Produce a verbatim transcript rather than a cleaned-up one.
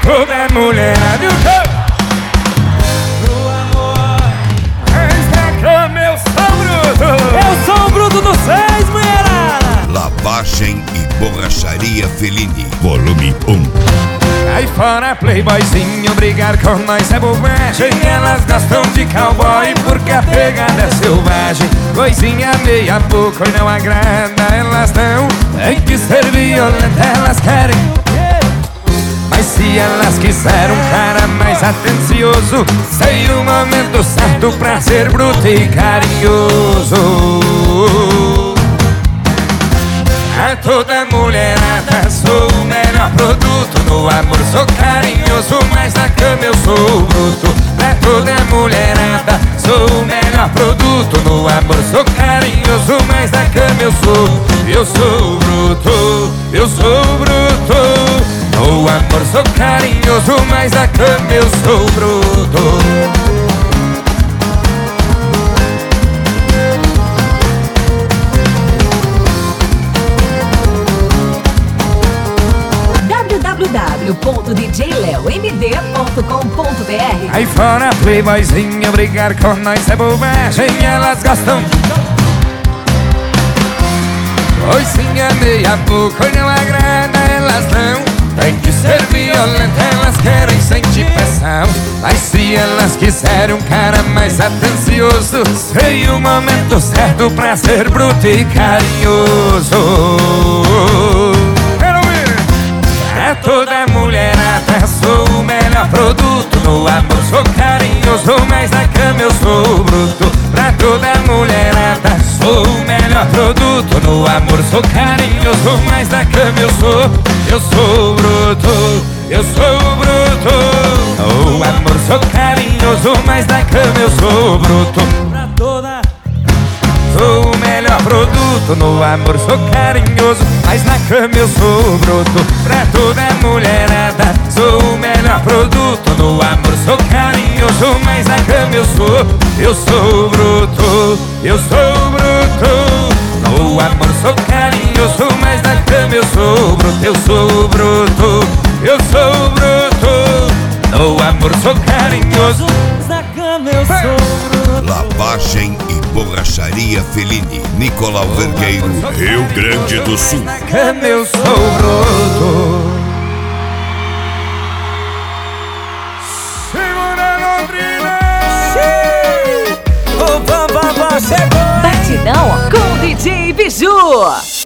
toda mulherada. E o quê? Eu sou bruto! Eu sou o bruto do seis, mulherada! Lavagem e borracharia Fellini, volume um. Aí fora playboyzinho, brigar com nós é bobagem. Elas gostam de cowboy porque a pegada é selvagem. Coisinha meia boca e não agrada. Elas não tem que ser violenta, elas querem. Mas se elas quiserem um cara mais atencioso, sei o momento certo pra ser bruto e carinhoso. A toda mulherada sou o melhor produto. No amor sou carinhoso, mas na cama eu sou bruto. Pra toda mulherada sou o melhor produto. No amor sou carinhoso, mas na cama eu sou. Eu sou bruto, eu sou bruto. No amor sou carinhoso, mas na cama eu sou bruto. w w w ponto d j leo m d ponto com ponto b r. Aí fora playboyzinho, brigar com nós é bobagem. Elas gostam de coisinha meia boca e não agrada. Elas não tem que ser violenta, elas querem sentir pressão. Mas se elas quiserem um cara mais atencioso, sei o momento certo pra ser bruto e carinhoso. Pra toda mulherada sou o melhor produto. No amor sou carinhoso, mas na cama eu sou bruto. Pra toda mulherada sou o melhor produto. No amor sou carinhoso, mas na cama eu sou. Eu sou bruto, eu sou bruto. No amor sou carinhoso, mas na cama eu sou bruto. Pra toda sou o melhor produto. No amor sou carinhoso, mas na cama eu sou bruto. Pra toda mulherada sou o melhor produto. No amor sou carinhoso, mas na cama eu sou. Eu sou bruto, eu sou bruto. No amor sou carinhoso, mas na cama eu sou bruto. Eu sou bruto, eu sou bruto. No amor sou carinhoso, mas na cama eu sou bruto. Lavagem e borracharia Fellini, Nicolau Vergueiro, Rio Grande do Sul. Na cama eu sou bruto. Segura a Londrina. O Bambambam chegou. Batidão com o D J Biju.